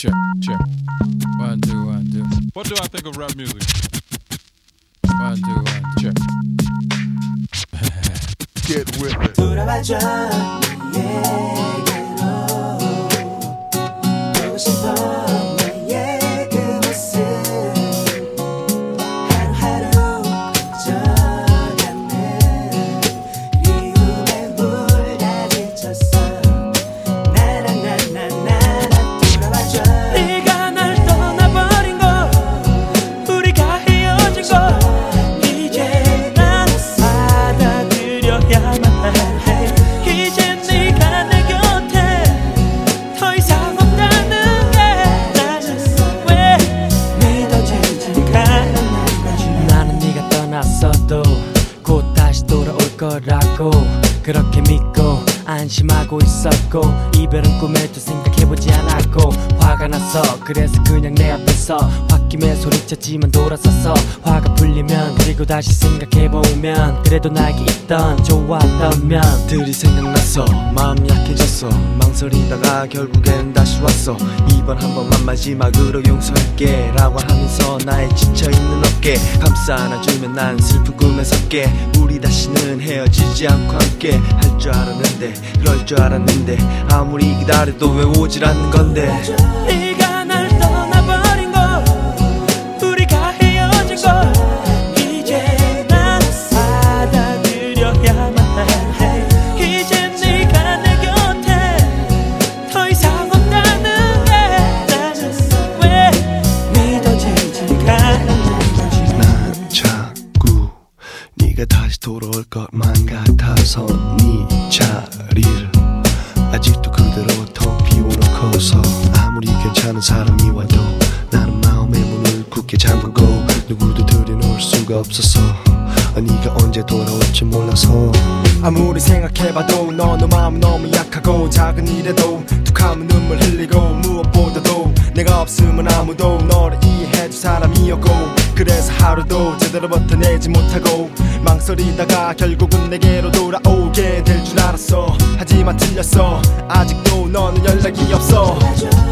check, check. 1, 2, 1, 2. What do I think of rap music? 1, 2, 1, check. Get with it. 돌아봐줘 얘기로 보고 싶어 나의 그 모습 하루하루 커져가는 그리움에 물 다 지쳤어 나나나나나나 돌아봐줘 네가 날 떠나버린 거 우리가 헤어진 거 이제 난 받아들여야만 이제 네가 내 곁에 더 이상 없다는 게 나는 왜 믿어지지가 않는 나는 네가 떠났어도 곧 다시 돌아올 거라고 그렇게 믿고 안심하고 있었고 이별은 꿈에도 생각해보지 않았고 화가 났어 그래서 그냥 내 앞에서 홧김에 소리쳤지만 돌아섰어 화가 풀리면 그리고 다시 생각해보면 그래도 나에게 있던 좋았던 면들이 생각났어 마음이 약해졌어 망설이다가 결국엔 다시 왔어 이번 한 번만 마지막으로 용서할게 라고 하면서 나의 지쳐있는 어깨 감싸 안아주면 난 슬픈 꿈에 섞게 우리 다시는 헤어지지 않고 함께 할 줄 알았는데 그럴 줄 알았는데 아무리 기다려도 왜 오질 않는 건데 네가 날 떠나버린 거 우리가 헤어진 거 이제 난 받아들여야만 해 이제 네가 내 곁에 더 이상 없다는 게 나는 왜 믿어지지가 않는 난 자꾸 네가 다시 돌아올 것만 같아서 네 자리를 아직도 그대로 텅 비워놓고서 아무리 괜찮은 사람이 와도 나는 마음의 문을 굳게 잠그고 누구도 들여놓을 수가 없었어 네가 언제 돌아올지 몰라서 아무리 생각해봐도 너의 마음은 너무 약하고 작은 일에도 툭하면 눈물 흘리고 무엇보다도 내가 없으면 아무도 너를 이해해줄 사람이었고 그래서 하루도 제대로 버텨내지 못하고 망설이다가 결국은 내게로 돌아오게 될 줄 알았어 하지만 틀렸어 아직도 너는 연락이 없어